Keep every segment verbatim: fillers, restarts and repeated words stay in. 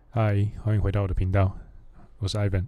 嗨，欢迎回到我的频道，我是 Ivan。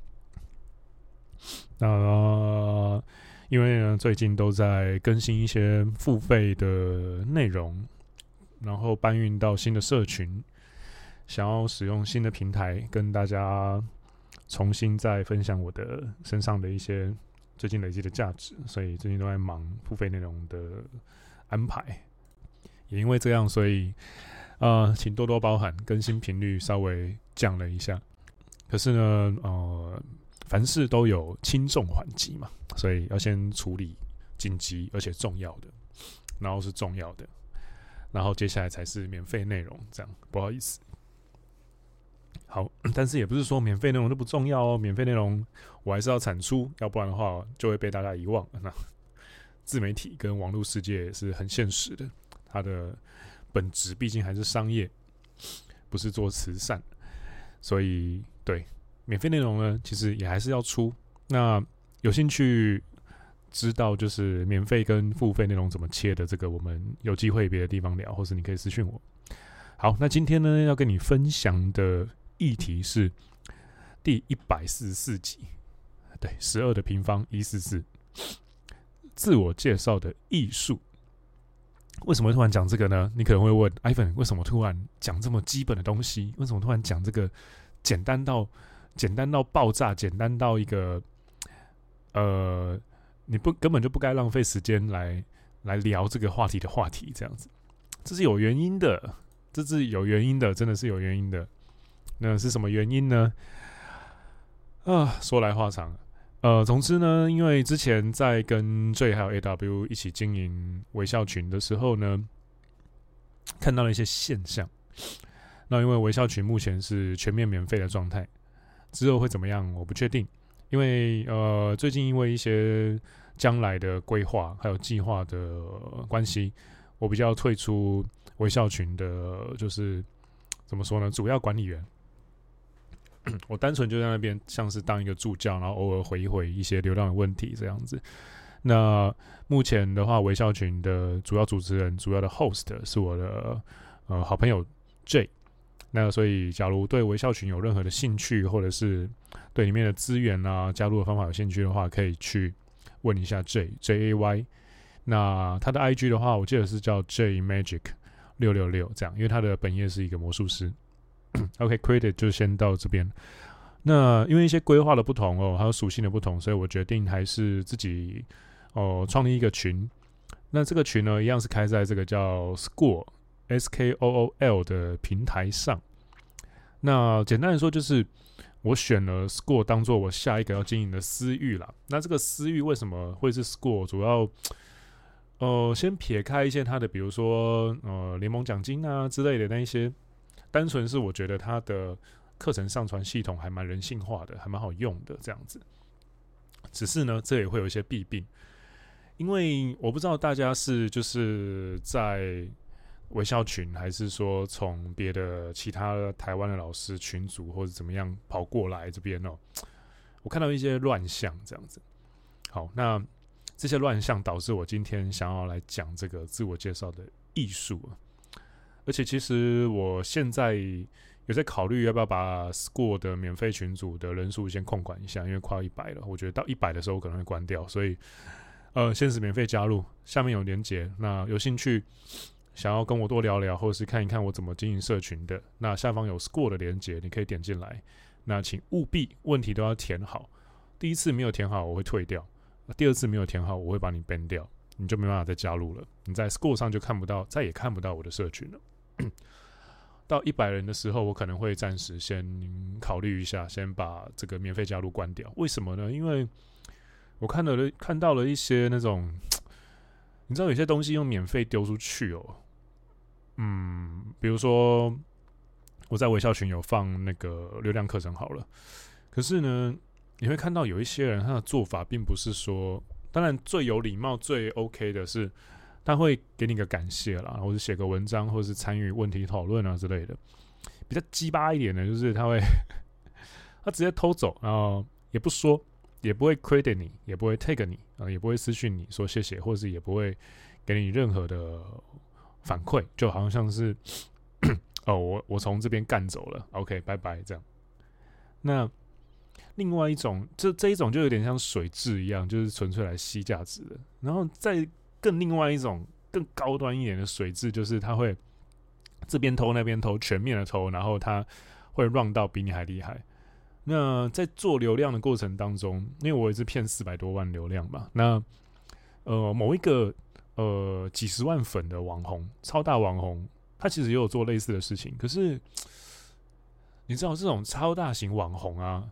那、呃、因为呢，最近都在更新一些付费的内容，然后搬运到新的社群，想要使用新的平台跟大家重新再分享我的身上的一些最近累积的价值，所以最近都在忙付费内容的安排。也因为这样，所以呃，请多多包涵，更新频率稍微降了一下。可是呢，呃，凡事都有轻重缓急嘛，所以要先处理紧急而且重要的，然后是重要的，然后接下来才是免费内容。这样，不好意思。好，但是也不是说免费内容都不重要哦，免费内容我还是要产出，要不然的话就会被大家遗忘。那自媒体跟网络世界是很现实的，它的本质毕竟还是商业，不是做慈善，所以对免费内容呢，其实也还是要出。那有兴趣知道就是免费跟付费内容怎么切的，这个我们有机会别的地方聊，或是你可以私讯我。好，那今天呢要跟你分享的议题是第一百四十四集，对，十二的平方一四四，自我介绍的艺术。为什么会突然讲这个呢？你可能会问 Ivan， 为什么突然讲这么基本的东西？为什么突然讲这个简单到简单到爆炸，简单到一个呃，你不根本就不该浪费时间来来聊这个话题的话题，这样子，这是有原因的，这是有原因的，真的是有原因的。那是什么原因呢？啊，说来话长。呃，总之呢，因为之前在跟 J 还有 A W 一起经营微笑群的时候呢，看到了一些现象。那因为微笑群目前是全面免费的状态，之后会怎么样我不确定。因为呃，最近因为一些将来的规划还有计划的关系，我比较退出微笑群的，就是怎么说呢，主要管理员。我单纯就在那边像是当一个助教，然后偶尔回一回一些流量的问题这样子。那目前的话，微笑群的主要主持人、主要的 host 是我的呃好朋友 J。那所以，假如对微笑群有任何的兴趣，或者是对里面的资源啊、加入的方法有兴趣的话，可以去问一下 J J A Y。那他的 I G 的话，我记得是叫 J Magic 六六六这样，因为他的本业是一个魔术师。OK，credit、okay, 就先到这边。那因为一些规划的不同哦，还有属性的不同，所以我决定还是自己哦创立一个群。那这个群呢，一样是开在这个叫 Skool S K O O L 的平台上。那简单的说，就是我选了 Skool 当做我下一个要经营的私域啦。那这个私域为什么会是 Skool？ 主要呃，先撇开一些它的，比如说呃联盟奖金啊之类的那一些。单纯是我觉得它的课程上传系统还蛮人性化的，还蛮好用的这样子。只是呢，这也会有一些弊病，因为我不知道大家是就是在微笑群，还是说从别的其他台湾的老师群组或者怎么样跑过来这边哦。我看到一些乱象这样子。好，那这些乱象导致我今天想要来讲这个自我介绍的艺术。而且其实我现在有在考虑要不要把 Skool 的免费群组的人数先控管一下，因为快要一百了，我觉得到一百的时候可能会关掉，所以呃，先是免费加入，下面有连结，那有兴趣想要跟我多聊聊，或者是看一看我怎么经营社群的，那下方有 Skool 的连结，你可以点进来。那请务必问题都要填好，第一次没有填好我会退掉，第二次没有填好我会把你 ban 掉，你就没办法再加入了，你在 Skool 上就看不到，再也看不到我的社群了。到一百人的时候，我可能会暂时先考虑一下，先把这个免费加入关掉。为什么呢？因为我看到了看到了一些那种，你知道有些东西用免费丢出去哦，嗯，比如说我在微笑群有放那个流量课程好了，可是呢，你会看到有一些人他的做法并不是说，当然最有礼貌、最 OK 的是。他会给你个感谢啦，或者写个文章，或者是参与问题讨论啊之类的。比较鸡巴一点的，就是他会他直接偷走，然后也不说，也不会 credit 你，也不会 tag 你，呃、也不会私讯你说谢谢，或者是也不会给你任何的反馈，就好像是哦，我我从这边干走了 ，OK， 拜拜，这样。那另外一种，这这一种就有点像水蛭一样，就是纯粹来吸价值的。然后再更另外一种更高端一点的水蛭，就是它会这边偷那边偷，全面的偷，然后它会 run 到比你还厉害。那在做流量的过程当中，因为我也是骗四百多万流量嘛，那呃某一个呃几十万粉的网红，超大网红，他其实也有做类似的事情，可是你知道这种超大型网红啊，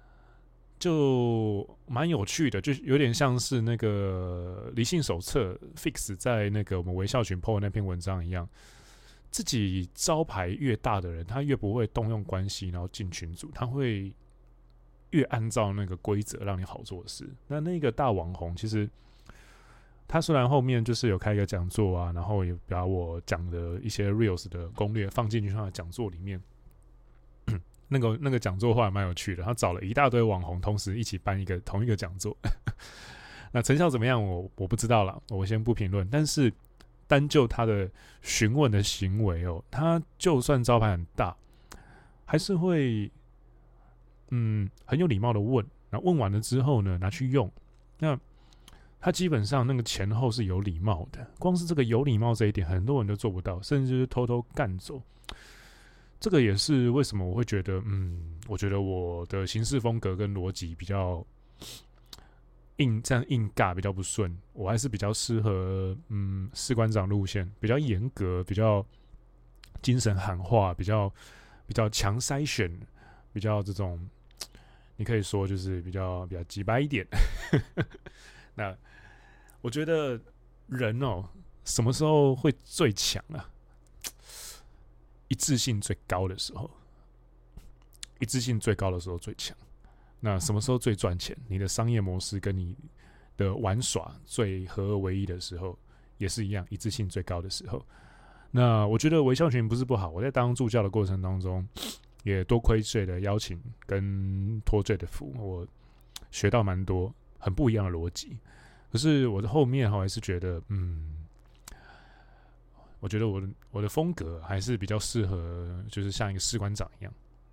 就蛮有趣的，就有点像是那个理性手册 Fix 在那个我们微笑群 po 的那篇文章一样。自己招牌越大的人，他越不会动用关系，然后进群组，他会越按照那个规则让你好做的事。那那个大网红，其实他虽然后面就是有开一个讲座啊，然后也把我讲的一些 reels 的攻略放进去他的讲座里面。那个那个讲座后来蛮有趣的，他找了一大堆网红，同时一起办一个同一个讲座。那成效怎么样我，我不知道啦，我先不评论。但是单就他的询问的行为哦，他就算招牌很大，还是会嗯很有礼貌的问。然后问完了之后呢，拿去用。那他基本上那个前后是有礼貌的，光是这个有礼貌这一点，很多人都做不到，甚至就是偷偷干走。这个也是为什么我会觉得，嗯，我觉得我的行事风格跟逻辑比较硬，这样硬尬比较不顺。我还是比较适合，嗯，士官长路线，比较严格，比较精神喊话，比较比较强筛选，比较这种，你可以说就是比较比较直白一点。那我觉得人哦，什么时候会最强啊？一致性最高的时候，一致性最高的时候最强。那什么时候最赚钱？你的商业模式跟你的玩耍最合而为一的时候，也是一样，一致性最高的时候。那我觉得微笑群不是不好，我在当助教的过程当中，也多亏J的邀请跟托J的福，我学到蛮多很不一样的逻辑。可是我的后面还是觉得，嗯。我觉得我的我的风格还是比较适合，就是像一个士官长一样。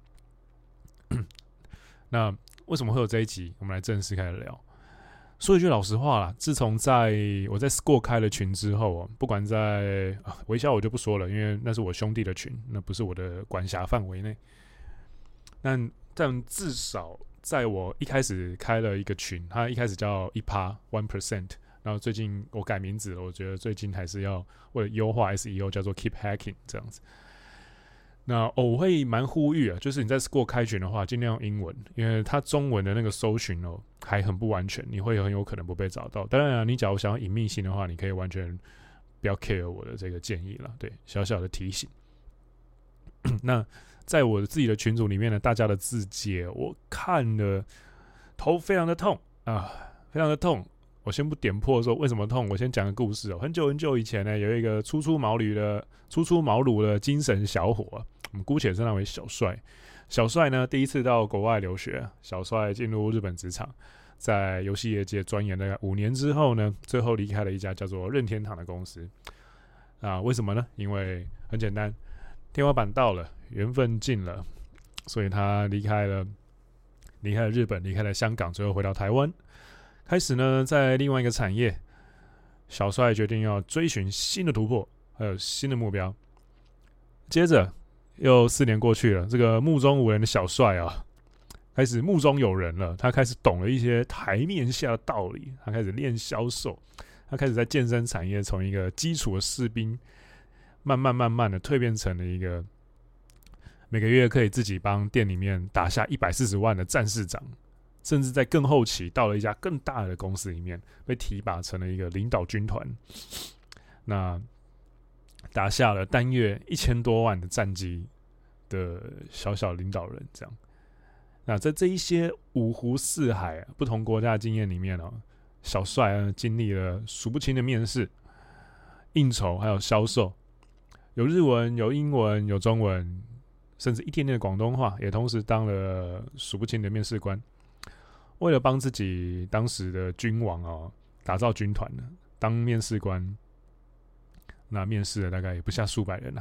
那为什么会有这一集？我们来正式开始聊。说一句老实话啦，自从在我在 Score 开了群之后，不管在、啊、微笑我就不说了，因为那是我兄弟的群，那不是我的管辖范围内。但但至少在我一开始开了一个群，它一开始叫一趴 one percent。然后最近我改名字了，我觉得最近还是要为了优化 S E O 叫做 Keep Hacking 这样子。那、哦、我会蛮呼吁啊，就是你在 Score 开群的话，尽量用英文，因为它中文的那个搜寻哦还很不完全，你会很有可能不被找到。当然啊，你假如想要隐秘性的话，你可以完全不要 care 我的这个建议了，对，小小的提醒。那在我自己的群组里面呢，大家的字节我看了头非常的痛啊，非常的痛。我先不点破说为什么痛，我先讲个故事哦。很久很久以前呢，有一个初出茅庐的、初出茅庐的精神小伙、啊，我们姑且称他为小帅。小帅呢，第一次到国外留学，小帅进入日本职场，在游戏业界钻研了五年之后呢，最后离开了一家叫做任天堂的公司。啊，为什么呢？因为很简单，天花板到了，缘分尽了，所以他离开了，离开了日本，离开了香港，最后回到台湾。开始呢，在另外一个产业，小帅决定要追寻新的突破，还有新的目标。接着又四年过去了，这个目中无人的小帅啊，开始目中有人了。他开始懂了一些台面下的道理，他开始练销售，他开始在健身产业从一个基础的士兵，慢慢慢慢的蜕变成了一个每个月可以自己帮店里面打下一百四十万的战士长。甚至在更后期，到了一家更大的公司里面，被提拔成了一个领导军团，那打下了单月一千多万的战绩的小小领导人，这样。那在这一些五湖四海、啊、不同国家的经验里面呢、啊，小帅呢经历了数不清的面试、应酬，还有销售，有日文、有英文、有中文，甚至一点点的广东话，也同时当了数不清的面试官。为了帮自己当时的君王哦打造军团呢，当面试官，那面试了大概也不下数百人了、啊，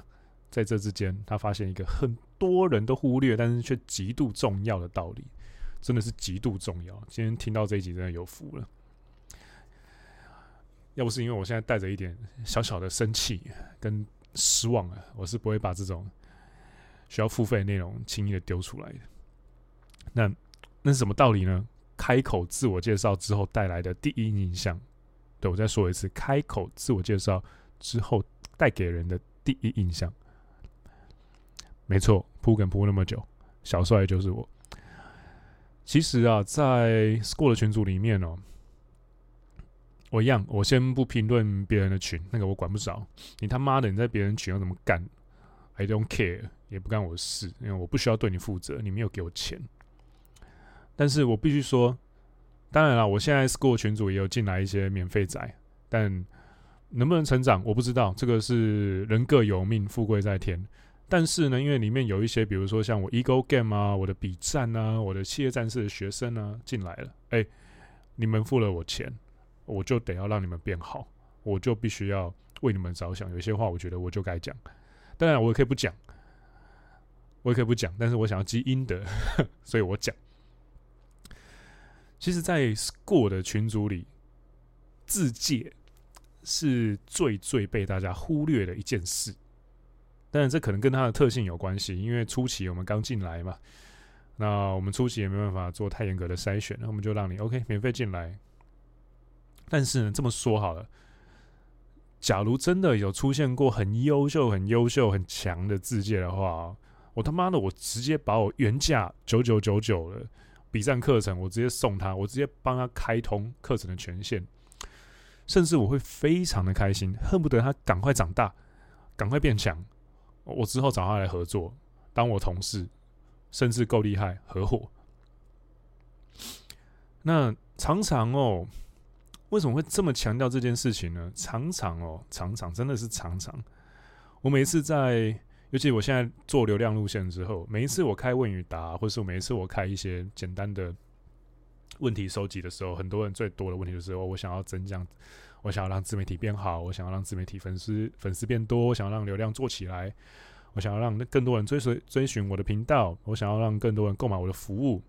在这之间，他发现一个很多人都忽略，但是却极度重要的道理，真的是极度重要。今天听到这一集真的有福了。要不是因为我现在带着一点小小的生气跟失望啊，我是不会把这种需要付费的内容轻易的丢出来的。那那是什么道理呢？开口自我介绍之后带来的第一印象，对，我再说一次，开口自我介绍之后带给人的第一印象。没错，铺梗铺那么久，小帅就是我。其实啊，在 Score 的群组里面哦，我一样，我先不评论别人的群，那个我管不着。你他妈的，你在别人群要怎么干 ？I don't care， 也不干我的事，因为我不需要对你负责，你没有给我钱。但是我必须说，当然啦，我现在 Score 群组也有进来一些免费仔，但能不能成长我不知道，这个是人各有命，富贵在天。但是呢，因为里面有一些，比如说像我 Ego Game 啊，我的笔战啊，我的企业战士的学生啊进来了，哎、欸，你们付了我钱。我就得要让你们变好，我就必须要为你们着想。有些话我觉得我就该讲，当然我也可以不讲，我也可以不讲，但是我想要积阴德，所以我讲。其实，在 Score 的群组里，自介是最最被大家忽略的一件事。当然，这可能跟它的特性有关系，因为初期我们刚进来嘛，那我们初期也没办法做太严格的筛选，那我们就让你 OK 免费进来。但是呢，这么说好了，假如真的有出现过很优秀、很优秀、很强的自介的话，我他妈的，我直接把我原价九九九九的笔战课程，我直接送他，我直接帮他开通课程的权限，甚至我会非常的开心，恨不得他赶快长大，赶快变强，我之后找他来合作，当我同事，甚至够厉害，合伙。那常常哦。为什么会这么强调这件事情呢？常常哦，常常真的是常常。我每一次在，尤其我现在做流量路线之后，每一次我开问与答，或是每一次我开一些简单的问题收集的时候，很多人最多的问题就是：哦，我想要增加，我想要让自媒体变好，我想要让自媒体粉丝粉丝变多，我想要让流量做起来，我想要让更多人追随追寻我的频道，我想要让更多人购买我的服务。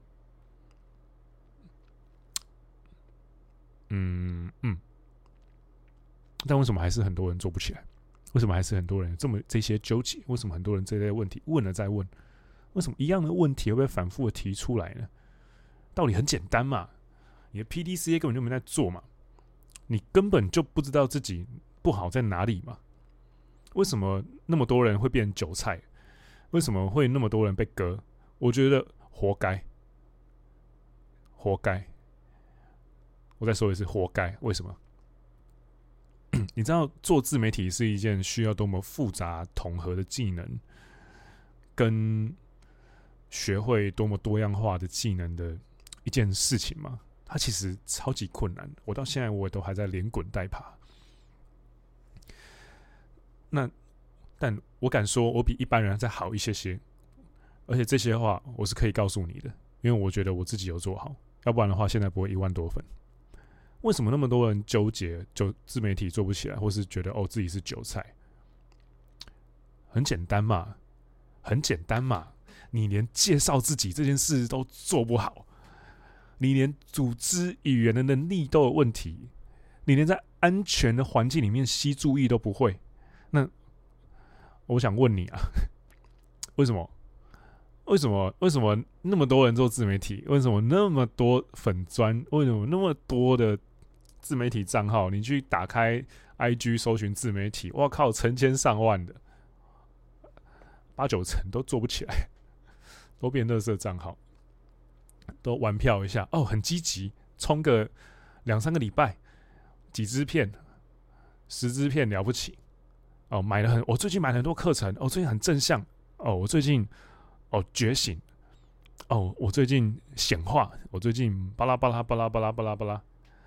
嗯嗯，但为什么还是很多人做不起来？为什么还是很多人有这么这些纠结？为什么很多人这类问题问了再问？为什么一样的问题会被反复的提出来呢？道理很简单嘛，你的 P D C A 根本就没在做嘛，你根本就不知道自己不好在哪里嘛。为什么那么多人会变韭菜？为什么会那么多人被割？我觉得活该，活该。我再说一次，活该。为什么？你知道做自媒体是一件需要多么复杂统合的技能，跟学会多么多样化的技能的一件事情吗？它其实超级困难，我到现在我都还在连滚带爬。那，但我敢说，我比一般人再好一些些，而且这些话我是可以告诉你的，因为我觉得我自己有做好，要不然的话，现在不会一万多分。为什么那么多人纠结，就自媒体做不起来，或是觉得哦自己是韭菜？很简单嘛，很简单嘛，你连介绍自己这件事都做不好，你连组织语言的能力都有问题，你连在安全的环境里面吸注意都不会，那我想问你啊，为什么？为什么？为什么那么多人做自媒体？为什么那么多粉专？为什么那么多的自媒体账号？你去打开 I G 搜寻自媒体，哇靠，成千上万的，八九成都做不起来，都变垃圾账号，都玩票一下哦，很积极，冲个两三个礼拜，几支片，十支片了不起哦，买了很，我最近买了很多课程，哦，最近很正向哦，我最近。哦，觉醒！哦，我最近显化，我最近巴拉巴拉巴拉巴拉巴拉巴拉。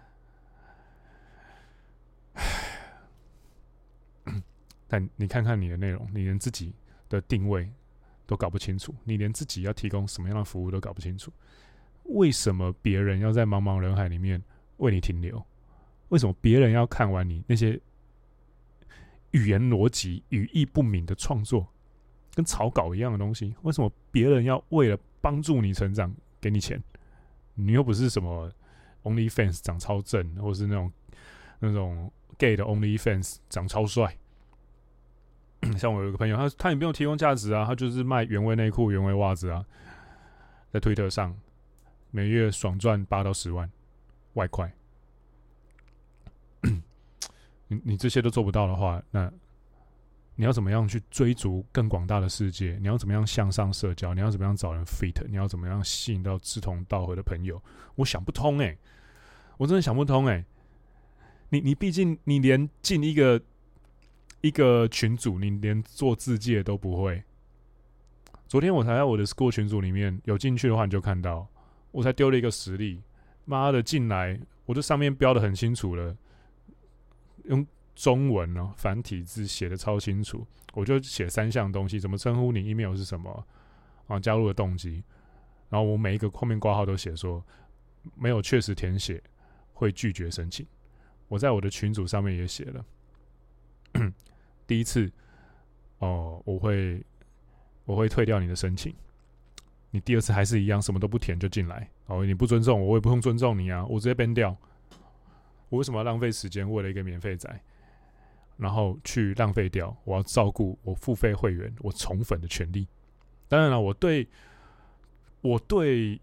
但你看看你的内容，你连自己的定位都搞不清楚，你连自己要提供什么样的服务都搞不清楚。为什么别人要在茫茫人海里面为你停留？为什么别人要看完你那些语言逻辑、语义不明的创作？ 跟草稿一样的东西。为什么别人要为了帮助你成长给你钱？你又不是什么 OnlyFans 长超正，或是那种那种 gay 的 OnlyFans 长超帅。像我有一个朋友，他他也不用提供价值啊，他就是卖原味内裤、原味袜子啊，在推特上每月爽赚八到十万外快。你你这些都做不到的话，那你要怎么样去追逐更广大的世界？你要怎么样向上社交？你要怎么样找人 fit？ 你要怎么样吸引到志同道合的朋友？我想不通哎、欸，我真的想不通哎、欸。你你毕竟你连进一个一个群组，你连做自介都不会。昨天我才在我的 school 群组里面有进去的话，你就看到我才丢了一个实例，妈的进来，我这上面标的很清楚了。用中文哦，繁体字写的超清楚，我就写三项东西：怎么称呼你 ，email 是什么，啊，加入的动机，然后我每一个后面挂号都写说没有确实填写会拒绝申请。我在我的群组上面也写了，第一次哦，我会我会退掉你的申请。你第二次还是一样，什么都不填就进来，哦，你不尊重我，我也不用尊重你啊，我直接 ban 掉。我为什么要浪费时间为了一个免费仔，然后去浪费掉我要照顾我付费会员我宠粉的权利？当然了，我对我对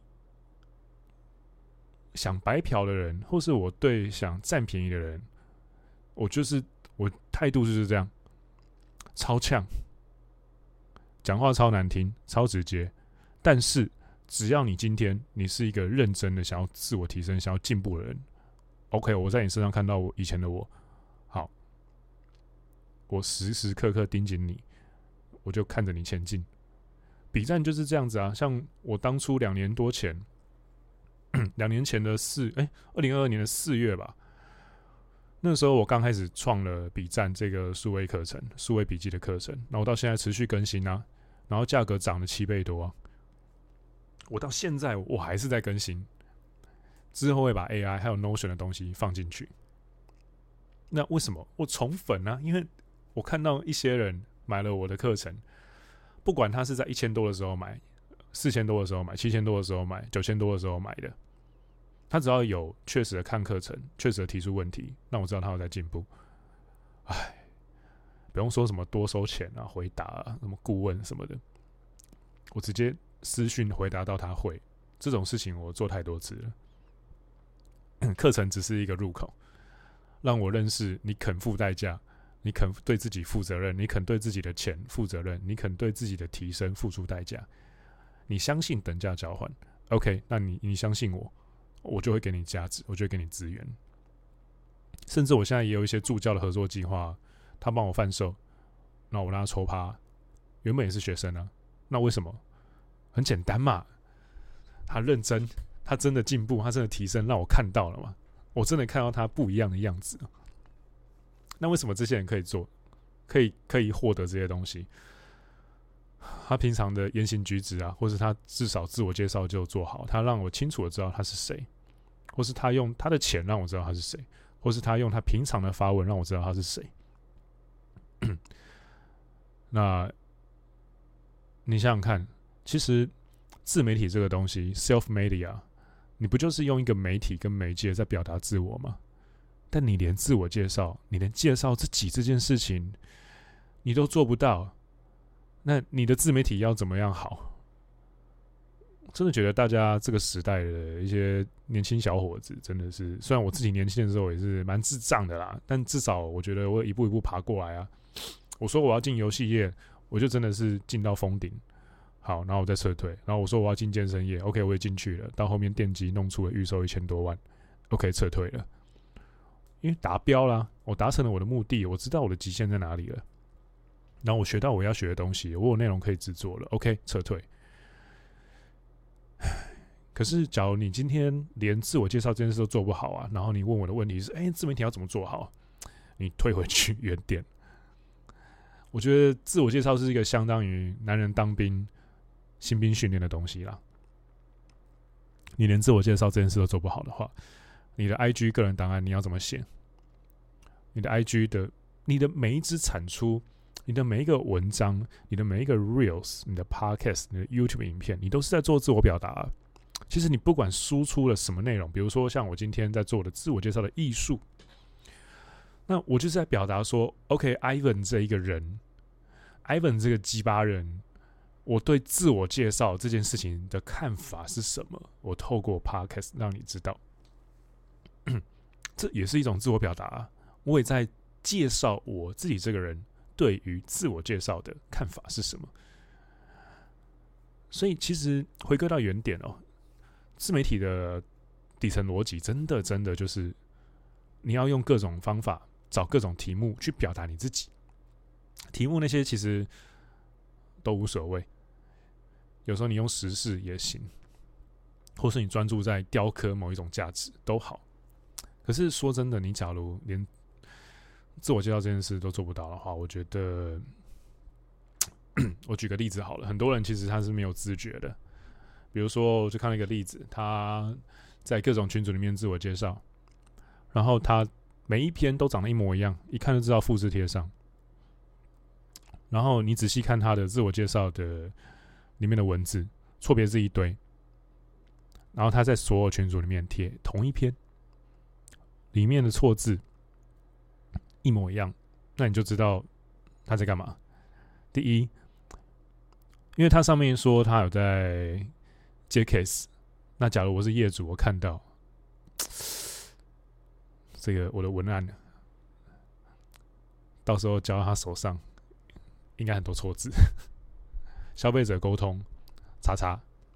想白嫖的人，或是我对想占便宜的人，我就是我态度就是这样，超呛，讲话超难听，超直接。但是只要你今天你是一个认真的想要自我提升、想要进步的人。OK， 我在你身上看到我以前的我，好，我时时刻刻盯紧你，我就看着你前进。比战就是这样子啊，像我当初两年多前，两年前的四，哎，二零二二年的四月吧，那时候我刚开始创了比战这个数位课程、数位笔记的课程，然后我到现在持续更新啊，然后价格涨了七倍多啊，我到现在我还是在更新。之后会把 A I 还有 Notion 的东西放进去。那为什么我宠粉呢、啊？因为我看到一些人买了我的课程，不管他是在一千多的时候买、四千多的时候买、七千多的时候买、九千多的时候买的，他只要有确实的看课程、确实的提出问题，那我知道他有在进步。唉，不用说什么多收钱啊、回答啊、什么顾问什么的，我直接私讯回答到他会。这种事情我做太多次了。课程只是一个入口，让我认识你肯付代价，你肯对自己负责任，你肯对自己的钱负责任，你肯对自己的提升付出代价。你相信等价交换 ，OK？ 那你你相信我，我就会给你价值，我就会给你资源。甚至我现在也有一些助教的合作计划，他帮我贩售，那我让他抽趴，原本也是学生啊，那为什么？很简单嘛，他认真。他真的进步，他真的提升，让我看到了嘛？我真的看到他不一样的样子。那为什么这些人可以做，可以可以获得这些东西？他平常的言行举止啊，或是他至少自我介绍就做好，他让我清楚的知道他是谁，或是他用他的钱让我知道他是谁，或是他用他平常的发文让我知道他是谁。那你想想看，其实自媒体这个东西 ，self media。你不就是用一个媒体跟媒介在表达自我吗？但你连自我介绍，你连介绍自己这件事情，你都做不到，那你的自媒体要怎么样好？真的觉得大家这个时代的一些年轻小伙子，真的是，虽然我自己年轻的时候也是蛮智障的啦，但至少我觉得我一步一步爬过来啊。我说我要进游戏业，我就真的是进到封顶。好，然后我再撤退，然后我说我要进健身业 ，OK， 我也进去了。到后面电机弄出了预售一千多万 ，OK， 撤退了，因为达标啦，我达成了我的目的，我知道我的极限在哪里了。然后我学到我要学的东西，我有内容可以制作了 ，OK， 撤退。可是，假如你今天连自我介绍这件事都做不好啊，然后你问我的问题是：哎、欸，自媒体要怎么做好？你退回去原点。我觉得自我介绍是一个相当于男人当兵。新兵训练的东西啦，你连自我介绍这件事都做不好的话，你的 I G 个人档案你要怎么写？你的 I G 的你的每一支产出你的每一个文章，你的每一个 reels， 你的 podcast， 你的 YouTube 影片，你都是在做自我表达。其实你不管输出了什么内容，比如说像我今天在做我的自我介绍的艺术，那我就是在表达说 OK，Ivan 这一个人 ，Ivan 这个鸡巴人，我对自我介绍这件事情的看法是什么？我透过 podcast 让你知道，这也是一种自我表达啊。我也在介绍我自己这个人对于自我介绍的看法是什么。所以其实回归到原点哦，自媒体的底层逻辑真的真的就是你要用各种方法找各种题目去表达你自己。题目那些其实都无所谓，有时候你用时事也行，或是你专注在雕刻某一种价值都好。可是说真的，你假如连自我介绍这件事都做不到的话，我觉得我举个例子好了，很多人其实他是没有自觉的。比如说，我就看了一个例子，他在各种群组里面自我介绍，然后他每一篇都长得一模一样，一看就知道复制贴上。然后你仔细看他的自我介绍的里面的文字，错别字一堆，然后他在所有群组里面贴同一篇，里面的错字一模一样，那你就知道他在干嘛。第一，因为他上面说他有在接 case， 那假如我是业主，我看到这个我的文案，到时候交到他手上，应该很多错字。消费者沟通，叉叉，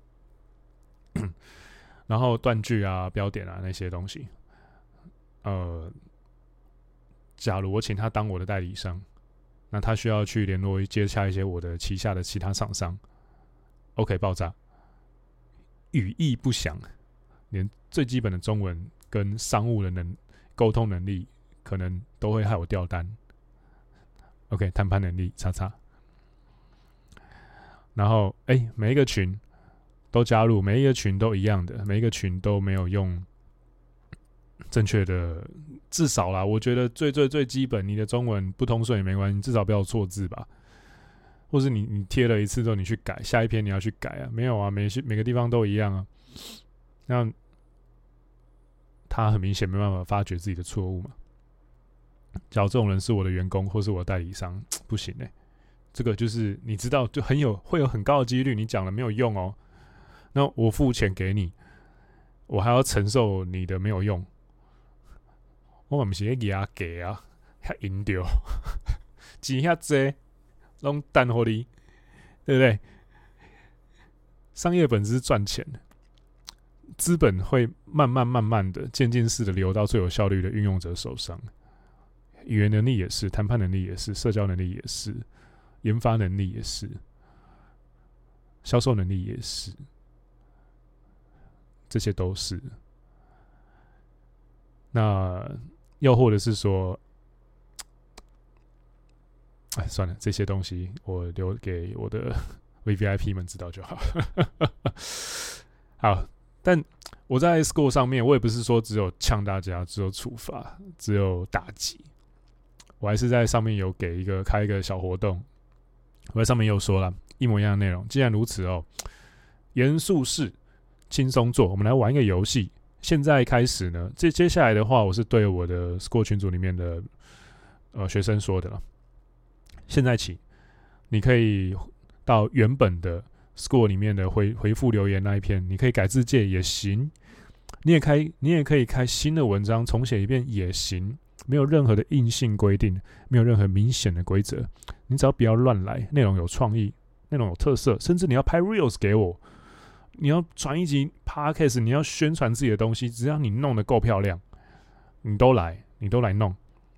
然后断句啊、标点啊那些东西，呃，假如我请他当我的代理商，那他需要去联络接洽一些我的旗下的其他厂商 ，OK 爆炸，语义不详，连最基本的中文跟商务的能沟通能力，可能都会害我掉单。OK， 谈判能力叉叉。然后，哎、欸，每一个群都加入，每一个群都一样的，每一个群都没有用正确的，至少啦，我觉得最最最基本，你的中文不通顺也没关系，至少不要错字吧。或是你你贴了一次之后，你去改，下一篇你要去改啊？没有啊，每每个地方都一样啊。那他很明显没办法发觉自己的错误嘛。假如这种人是我的员工或是我的代理商，不行哎、欸。这个就是你知道，就很有会有很高的几率，你讲了没有用哦。那我付钱给你，我还要承受你的没有用。我嘛不是给他给啊，遐赢掉，钱遐济，拢等乎你，对不对？商业本质是赚钱的，资本会慢慢慢慢的渐进式的流到最有效率的运用者手上。语言能力也是，谈判能力也是，社交能力也是。研发能力也是，销售能力也是，这些都是。那又或者是说，哎，算了，这些东西我留给我的 V V I P 们知道就好。好，但我在 Score 上面，我也不是说只有呛大家，只有处罚，只有打击，我还是在上面有给一个开一个小活动。我在上面又说了一模一样的内容。既然如此哦，严肃式轻松做，我们来玩一个游戏。现在开始呢，这接下来的话，我是对我的 Score 群组里面的呃学生说的了。现在起，你可以到原本的 Score 里面的回回复留言那一篇，你可以改字界也行，你也开你也可以开新的文章重写一遍也行。没有任何的硬性规定，没有任何明显的规则，你只要不要乱来，内容有创意，内容有特色，甚至你要拍 reels 给我，你要传一集 podcast， 你要宣传自己的东西，只要你弄得够漂亮，你都来，你都来弄。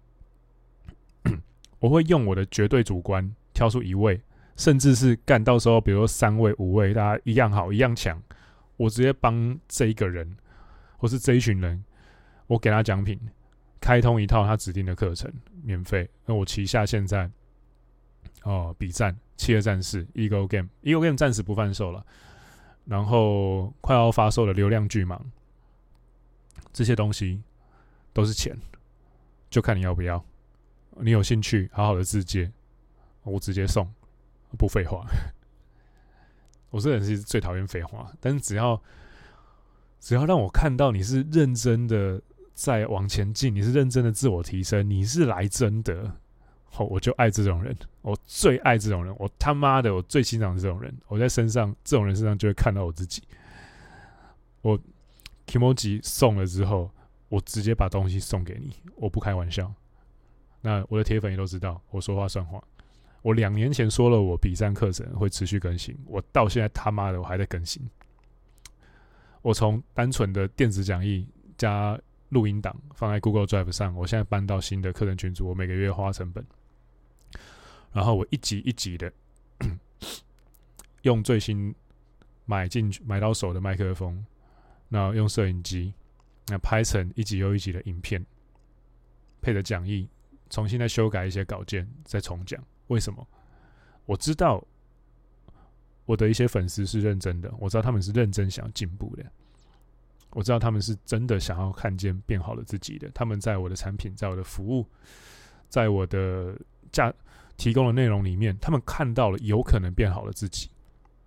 我会用我的绝对主观挑出一位，甚至是干到时候，比如说三位、五位，大家一样好，一样强，我直接帮这一个人，或是这一群人，我给他奖品。开通一套他指定的课程，免费。那我旗下现在哦，比战、企鹅战士、Ego Game、Ego Game 暂时不贩售了，然后快要发售的流量巨蟒，这些东西都是钱，就看你要不要。你有兴趣，好好的自介， 我直接送，不废话。我这人是最讨厌废话，但是只要只要让我看到你是认真的在往前进，你是认真的自我提升，你是来真的，哦，我就爱这种人，我最爱这种人，我他妈的我最欣赏这种人，我在身上这种人身上就会看到我自己。我 Kimoji 送了之后，我直接把东西送给你，我不开玩笑。那我的铁粉也都知道，我说话算话。我两年前说了我比赛课程会持续更新，我到现在他妈的我还在更新。我从单纯的电子讲义加录音档放在 Google Drive 上，我现在搬到新的课程群组，我每个月花成本，然后我一集一集的用最新买进买到手的麦克风，那用摄影机，那拍成一集又一集的影片，配着讲义，重新再修改一些稿件，再重讲。为什么？我知道我的一些粉丝是认真的，我知道他们是认真想要进步的，我知道他们是真的想要看见变好的自己的。他们在我的产品、在我的服务、在我的价提供的内容里面，他们看到了有可能变好的自己。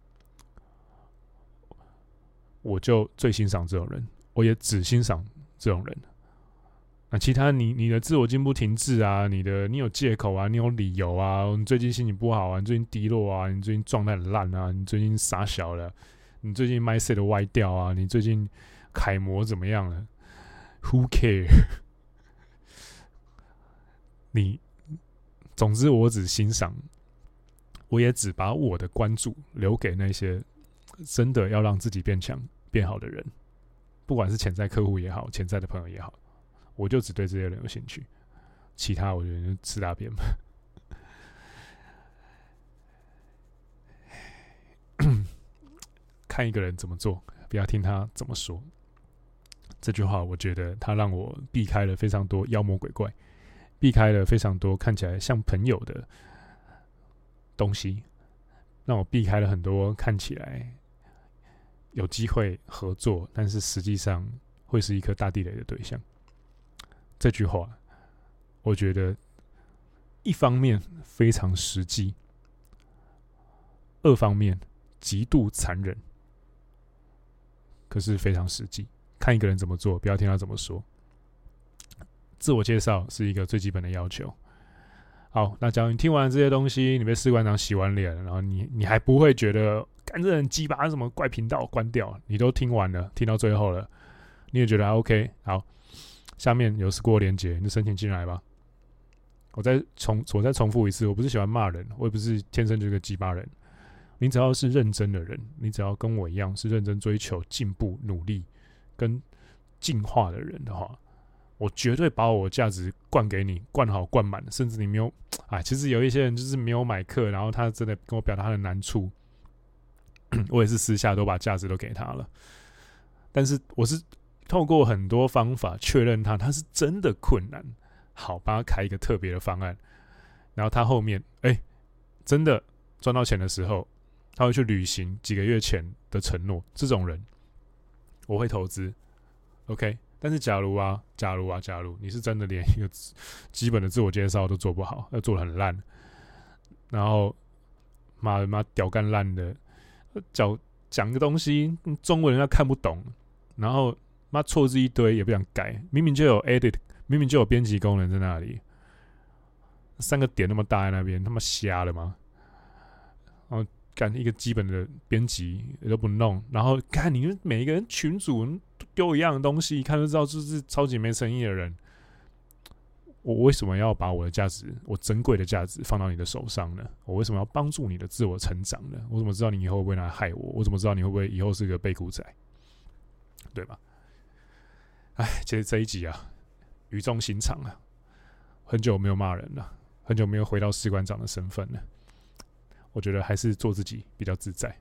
我就最欣赏这种人，我也只欣赏这种人。那其他你你的自我进步停滞啊，你的你有借口啊，你有理由啊，你最近心情不好啊，你最近低落啊，你最近状态很烂啊，你最近傻小了，你最近 mindset 歪掉啊，你最近楷模怎么样了 ？Who care？ 你，总之我只欣赏，我也只把我的关注留给那些真的要让自己变强、变好的人，不管是潜在客户也好，潜在的朋友也好。我就只对这些人有兴趣，其他我觉得就吃大便吧。看一个人怎么做，不要听他怎么说。这句话，我觉得他让我避开了非常多妖魔鬼怪，避开了非常多看起来像朋友的东西，让我避开了很多看起来有机会合作，但是实际上会是一颗大地雷的对象。这句话，我觉得一方面非常实际，二方面极度残忍，可是非常实际。看一个人怎么做，不要听他怎么说。自我介绍是一个最基本的要求。好，那假如你听完这些东西，你被士官长洗完脸，然后你你还不会觉得干这人鸡巴什么怪频道关掉，你都听完了，听到最后了，你也觉得还 OK。好。下面有 Score 连结，你就申请进来吧。我再重，我再重复一次，我不是喜欢骂人，我也不是天生就是个鸡巴人。你只要是认真的人，你只要跟我一样是认真追求进步、努力跟进化的人的话，我绝对把我价值灌给你，灌好灌满。甚至你没有，哎，其实有一些人就是没有买课，然后他真的跟我表达他的难处，我也是私下都把价值都给他了。但是我是透过很多方法确认他他是真的困难，好帮他开一个特别的方案，然后他后面哎、欸、真的赚到钱的时候，他会去履行几个月前的承诺。这种人我会投资 ，OK。但是假如啊，假如啊，假如你是真的连一个基本的自我介绍都做不好，要做得很烂，然后妈妈屌干烂的，讲讲个东西中文人家看不懂，然后妈错字一堆也不想改，明明就有 edit， 明明就有编辑功能在那里，三个点那么大在那边，他妈瞎了吗？然后干一个基本的编辑也都不弄，然后看你每一个人群组丢一样的东西，一看就知道就是超级没诚意的人。我为什么要把我的价值，我珍贵的价值放到你的手上呢？我为什么要帮助你的自我成长呢？我怎么知道你以后会不会来害我？我怎么知道你会不会以后是个背骨仔？对吧？哎，其实这一集啊，语重心长啊，很久没有骂人了，很久没有回到士官长的身份了。我觉得还是做自己比较自在。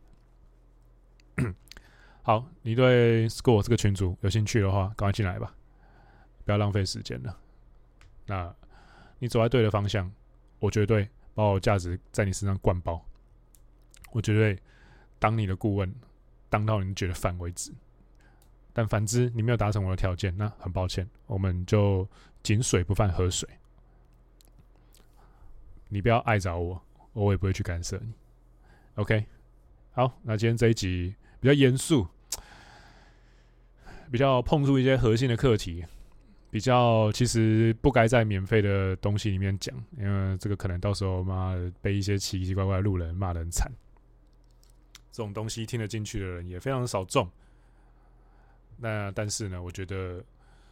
好，你对 Score 这个群组有兴趣的话，赶快进来吧，不要浪费时间了。那你走在对的方向，我绝对把我价值在你身上灌爆，我绝对当你的顾问，当到你觉得烦为止。但反之，你没有达成我的条件，那很抱歉，我们就井水不犯河水。你不要碍着我， 我也不会去干涉你。OK， 好，那今天这一集比较严肃，比较碰触一些核心的课题，比较其实不该在免费的东西里面讲，因为这个可能到时候妈的被一些奇奇怪怪的路人骂得很惨。这种东西听得进去的人也非常少众。那但是呢，我觉得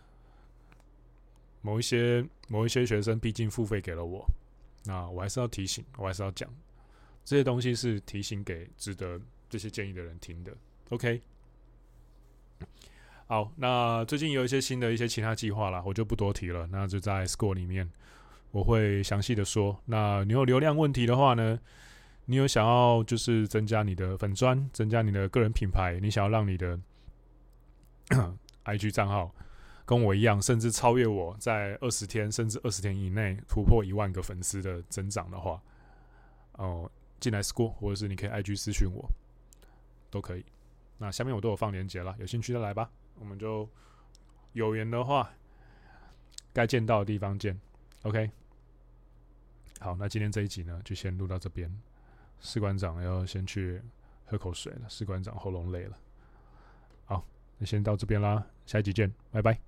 某一些某一些学生毕竟付费给了我，那我还是要提醒，我还是要讲，这些东西是提醒给值得这些建议的人听的。OK， 好，那最近有一些新的一些其他计划啦，我就不多提了。那就在 Score 里面我会详细的说。那你有流量问题的话呢，你有想要就是增加你的粉专，增加你的个人品牌，你想要让你的I G 账号跟我一样，甚至超越我，在二十天甚至二十天以内突破一万个粉丝的增长的话，哦，进来 Score 或者是你可以 I G 私讯我，都可以。那下面我都有放链接了，有兴趣的来吧。我们就有缘的话，该见到的地方见。OK， 好，那今天这一集呢，就先录到这边。士官长要先去喝口水了，士官长喉咙累了。好，那先到这边啦，下一集见，拜拜。